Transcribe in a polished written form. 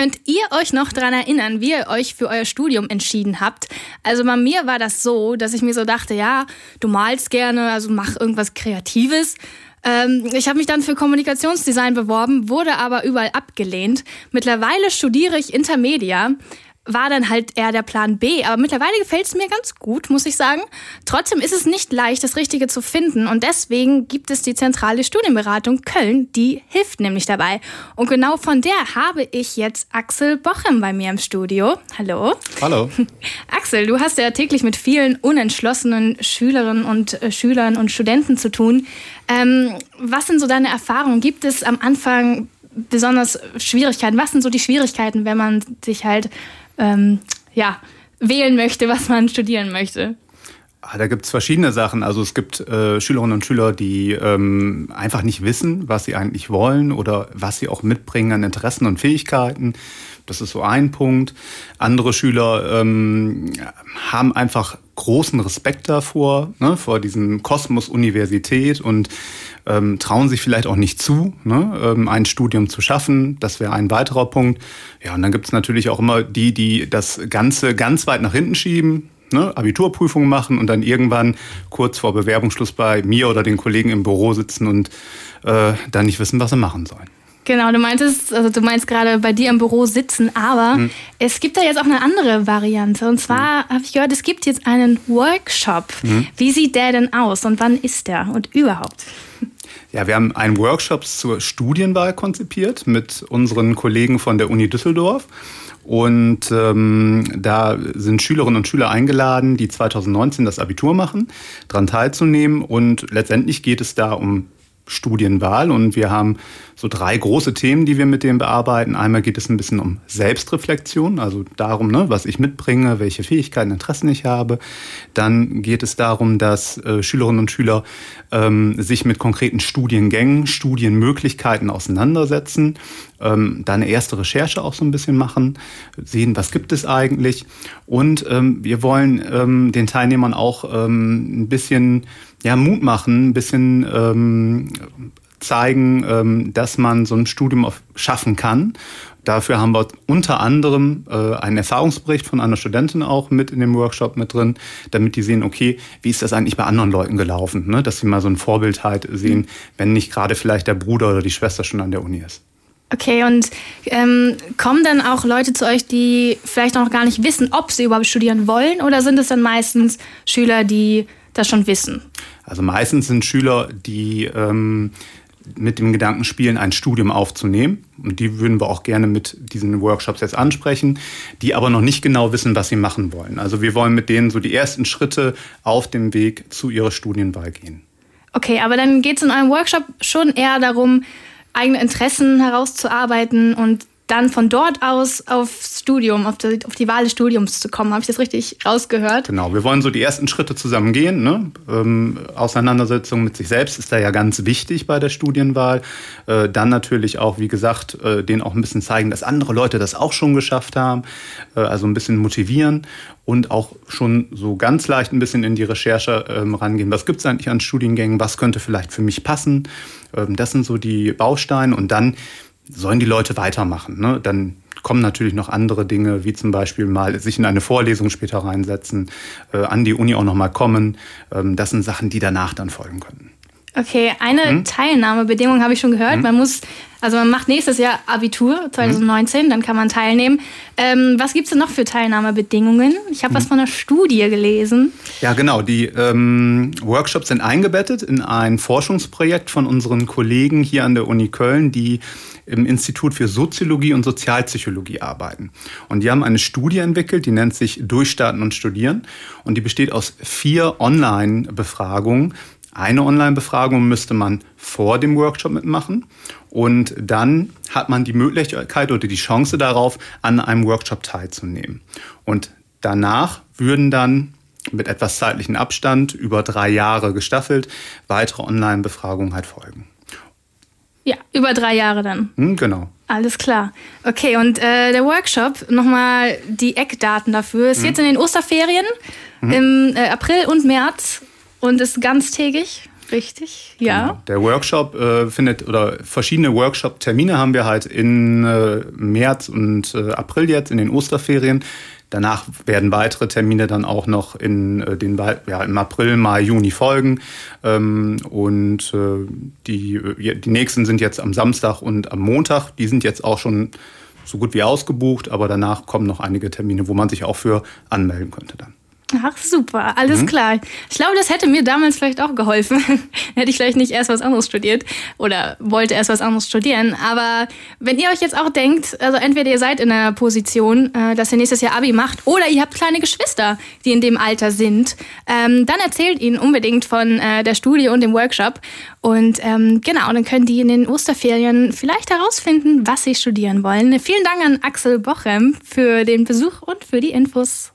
könnt ihr euch noch daran erinnern, wie ihr euch für euer Studium entschieden habt? Also bei mir war das so, dass ich mir so dachte, ja, du malst gerne, also mach irgendwas Kreatives. Ich habe mich dann für Kommunikationsdesign beworben, wurde aber überall abgelehnt. Mittlerweile studiere ich Intermedia. War dann halt eher der Plan B. Aber mittlerweile gefällt es mir ganz gut, muss ich sagen. Trotzdem ist es nicht leicht, das Richtige zu finden. Und deswegen gibt es die zentrale Studienberatung Köln, die hilft nämlich dabei. Und genau von der habe ich jetzt Axel Bochem bei mir im Studio. Hallo. Hallo. Axel, du hast ja täglich mit vielen unentschlossenen Schülerinnen und Schülern und Studenten zu tun. Was sind so deine Erfahrungen? Gibt es am Anfang besonders Schwierigkeiten? Was sind so die Schwierigkeiten, wenn man sich halt wählen möchte, was man studieren möchte? Da gibt es verschiedene Sachen. Also es gibt Schülerinnen und Schüler, die einfach nicht wissen, was sie eigentlich wollen oder was sie auch mitbringen an Interessen und Fähigkeiten. Das ist so ein Punkt. Andere Schüler haben einfach großen Respekt davor, ne, vor diesem Kosmos Universität und trauen sich vielleicht auch nicht zu, ne, ein Studium zu schaffen. Das wäre ein weiterer Punkt. Ja, und dann gibt es natürlich auch immer die das Ganze ganz weit nach hinten schieben, ne, Abiturprüfungen machen und dann irgendwann kurz vor Bewerbungsschluss bei mir oder den Kollegen im Büro sitzen und dann nicht wissen, was sie machen sollen. Genau, du meinst gerade bei dir im Büro sitzen, aber es gibt da jetzt auch eine andere Variante. Und zwar habe ich gehört, es gibt jetzt einen Workshop. Wie sieht der denn aus und wann ist der und überhaupt? Ja, wir haben einen Workshop zur Studienwahl konzipiert mit unseren Kollegen von der Uni Düsseldorf. Und da sind Schülerinnen und Schüler eingeladen, die 2019 das Abitur machen, daran teilzunehmen. Und letztendlich geht es da um Studienwahl und wir haben so 3 große Themen, die wir mit denen bearbeiten. Einmal geht es ein bisschen um Selbstreflexion, also darum, ne, was ich mitbringe, welche Fähigkeiten, Interessen ich habe. Dann geht es darum, dass Schülerinnen und Schüler sich mit konkreten Studiengängen, Studienmöglichkeiten auseinandersetzen, dann eine erste Recherche auch so ein bisschen machen, sehen, was gibt es eigentlich. Und wir wollen den Teilnehmern auch ein bisschen Mut machen, ein bisschen zeigen, dass man so ein Studium schaffen kann. Dafür haben wir unter anderem einen Erfahrungsbericht von einer Studentin auch mit in dem Workshop mit drin, damit die sehen, okay, wie ist das eigentlich bei anderen Leuten gelaufen, ne? Dass sie mal so ein Vorbild halt sehen, wenn nicht gerade vielleicht der Bruder oder die Schwester schon an der Uni ist. Okay, und kommen dann auch Leute zu euch, die vielleicht noch gar nicht wissen, ob sie überhaupt studieren wollen, oder sind es dann meistens Schüler, die das schon wissen? Also meistens sind Schüler, die mit dem Gedanken spielen, ein Studium aufzunehmen. Und die würden wir auch gerne mit diesen Workshops jetzt ansprechen, die aber noch nicht genau wissen, was sie machen wollen. Also wir wollen mit denen so die ersten Schritte auf dem Weg zu ihrer Studienwahl gehen. Okay, aber dann geht es in eurem Workshop schon eher darum, eigene Interessen herauszuarbeiten und dann von dort aus aufs Studium, auf die Wahl des Studiums zu kommen. Habe ich das richtig rausgehört? Genau, wir wollen so die ersten Schritte zusammen gehen. Ne? Auseinandersetzung mit sich selbst ist da ja ganz wichtig bei der Studienwahl. Dann natürlich auch, wie gesagt, denen auch ein bisschen zeigen, dass andere Leute das auch schon geschafft haben. Also ein bisschen motivieren und auch schon so ganz leicht ein bisschen in die Recherche rangehen. Was gibt es eigentlich an Studiengängen? Was könnte vielleicht für mich passen? Das sind so die Bausteine und dann sollen die Leute weitermachen. Ne? Dann kommen natürlich noch andere Dinge, wie zum Beispiel mal sich in eine Vorlesung später reinsetzen, an die Uni auch noch mal kommen. Das sind Sachen, die danach dann folgen können. Okay, eine Teilnahmebedingung habe ich schon gehört. Man macht nächstes Jahr Abitur 2019, dann kann man teilnehmen. Was gibt es denn noch für Teilnahmebedingungen? Ich habe was von einer Studie gelesen. Ja, genau. Die Workshops sind eingebettet in ein Forschungsprojekt von unseren Kollegen hier an der Uni Köln, die im Institut für Soziologie und Sozialpsychologie arbeiten. Und die haben eine Studie entwickelt, die nennt sich Durchstarten und Studieren. Und die besteht aus 4 Online-Befragungen. Eine Online-Befragung müsste man vor dem Workshop mitmachen und dann hat man die Möglichkeit oder die Chance darauf, an einem Workshop teilzunehmen. Und danach würden dann mit etwas zeitlichen Abstand über 3 Jahre gestaffelt weitere Online-Befragungen halt folgen. Ja, über 3 Jahre dann. Genau. Alles klar. Okay, und der Workshop, nochmal die Eckdaten dafür, ist jetzt in den Osterferien im April und März. Und ist ganztägig? Richtig, ja. Genau. Der Workshop verschiedene Workshop-Termine haben wir halt in März und April jetzt, in den Osterferien. Danach werden weitere Termine dann auch noch im April, Mai, Juni folgen. Die nächsten sind jetzt am Samstag und am Montag. Die sind jetzt auch schon so gut wie ausgebucht, aber danach kommen noch einige Termine, wo man sich auch für anmelden könnte dann. Ach, super, alles klar. Ich glaube, das hätte mir damals vielleicht auch geholfen. Hätte ich vielleicht nicht erst was anderes studiert oder wollte erst was anderes studieren. Aber wenn ihr euch jetzt auch denkt, also entweder ihr seid in der Position, dass ihr nächstes Jahr Abi macht, oder ihr habt kleine Geschwister, die in dem Alter sind, dann erzählt ihnen unbedingt von der Studie und dem Workshop. Und dann können die in den Osterferien vielleicht herausfinden, was sie studieren wollen. Vielen Dank an Axel Bochem für den Besuch und für die Infos.